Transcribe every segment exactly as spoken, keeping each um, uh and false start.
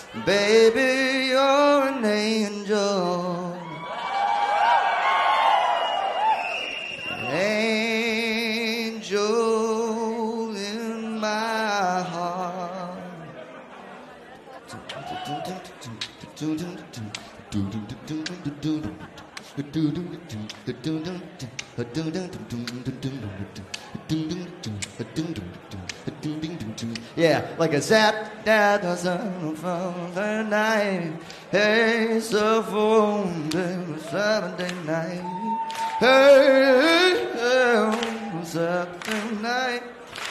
Baby, you're an angel. Angel in my heart. Yeah, like a zap that was on from the night. Hey, so phone Saturday night. Hey, hey, Saturday night.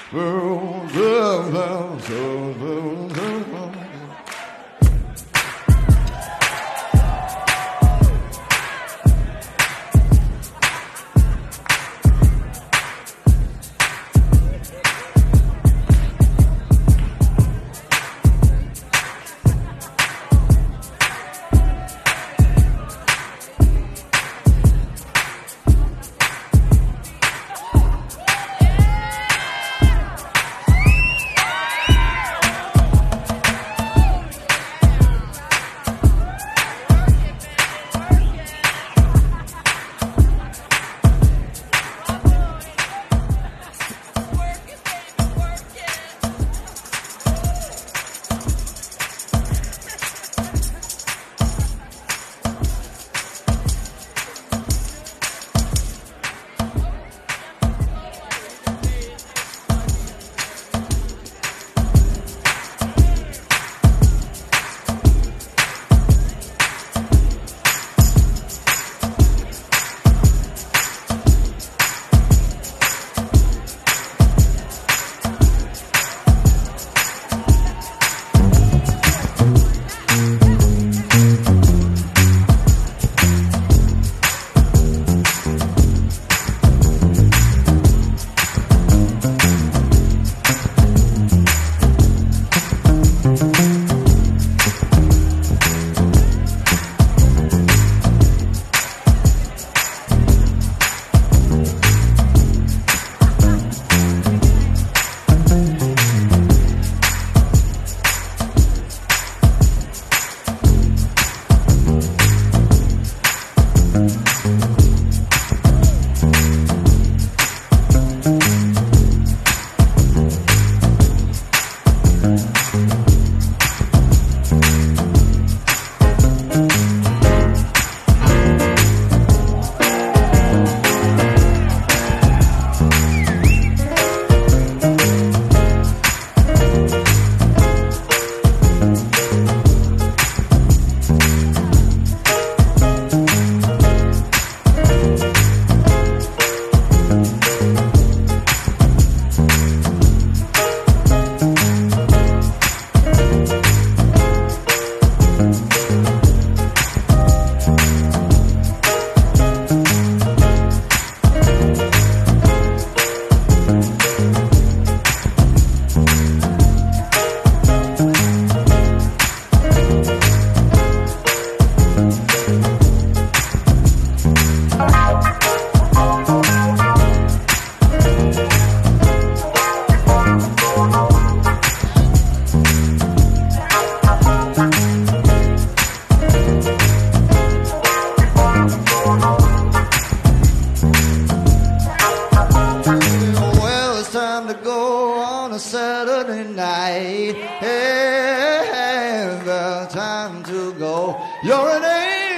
You're an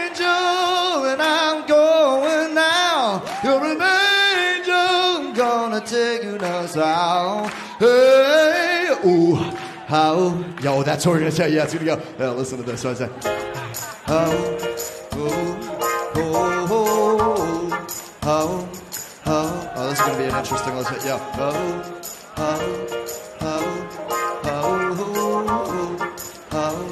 angel and I'm going now. You're an angel, gonna take you down south. Hey, ooh, how? Yo, that's what we're gonna say. Yeah, it's gonna go. Yeah, listen to this. So I say, oh, oh, oh, oh, oh, oh. Oh, this is gonna be an interesting one. Yeah, oh, oh, oh, oh, oh, oh.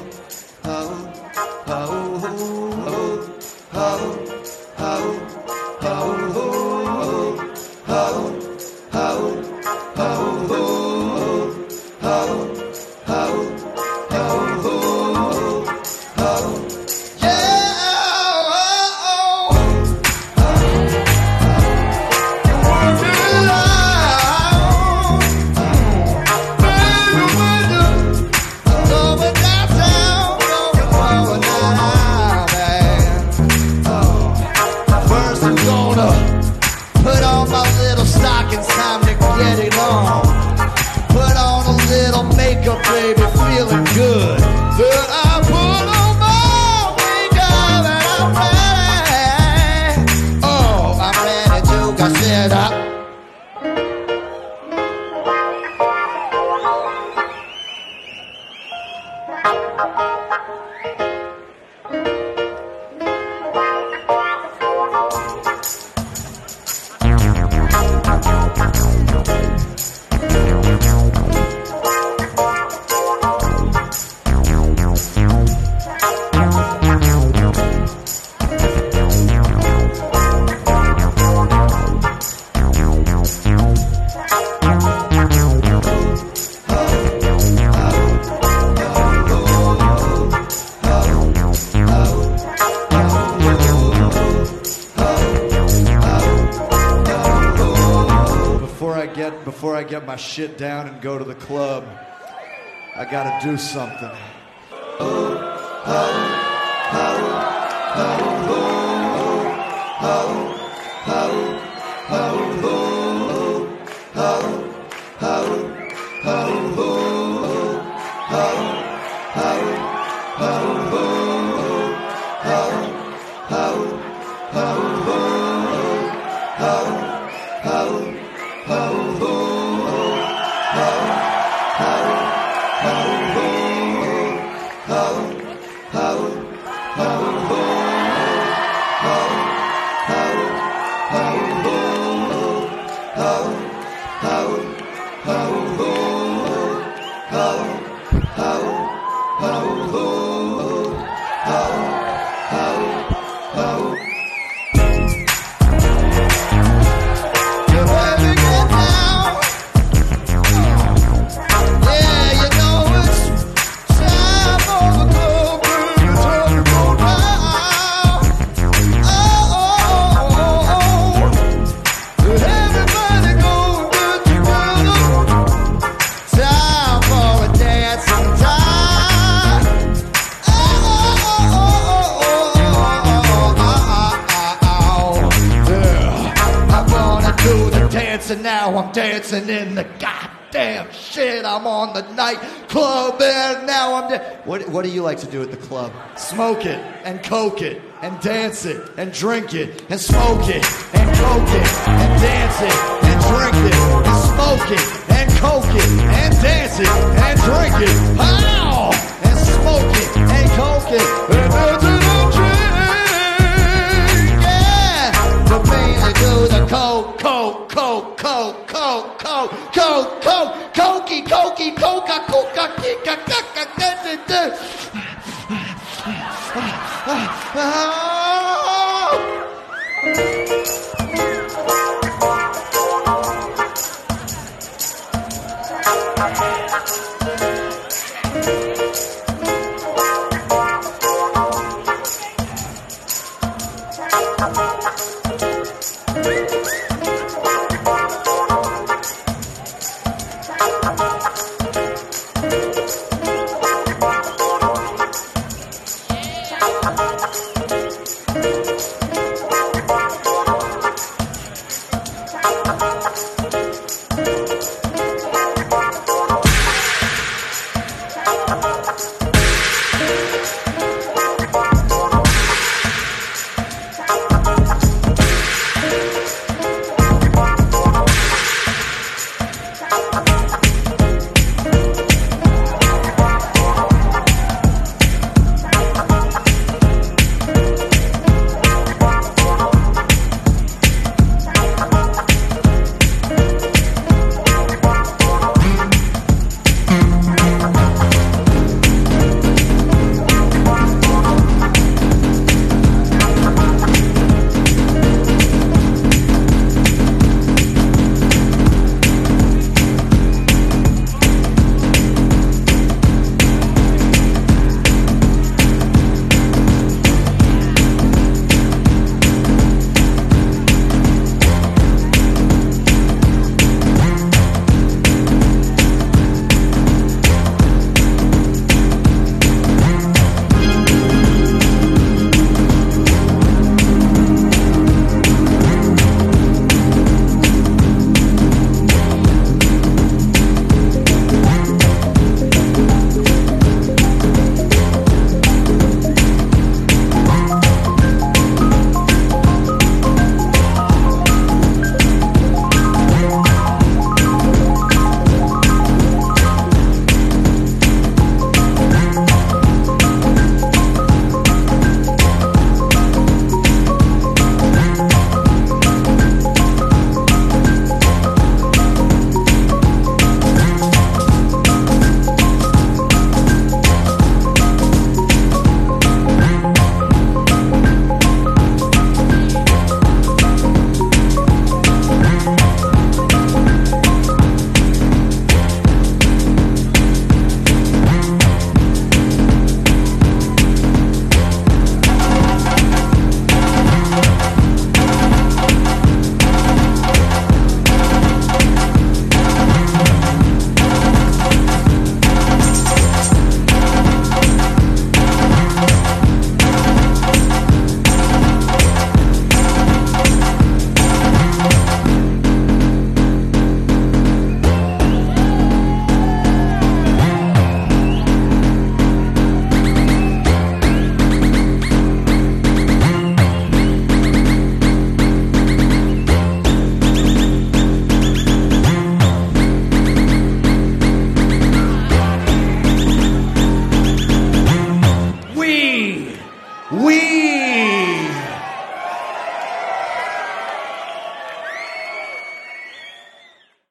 Before I get my shit down and go to the club, I gotta do something. And now I'm dancing in the goddamn shit. I'm on the nightclub and now I'm da- what, what do you like to do at the club? Smoke it and coke it and dance it and drink it and smoke it and coke it and dance it and drink it and smoke it and coke it and dance it and drink it. Ow! And smoke it and coke it and dance it and drink. Yeah! But mainly do the coke, coke, coke, coke, coke, coke, coke, coke, cokey, cokey, coca, coca, kika, kaka, da, da, da.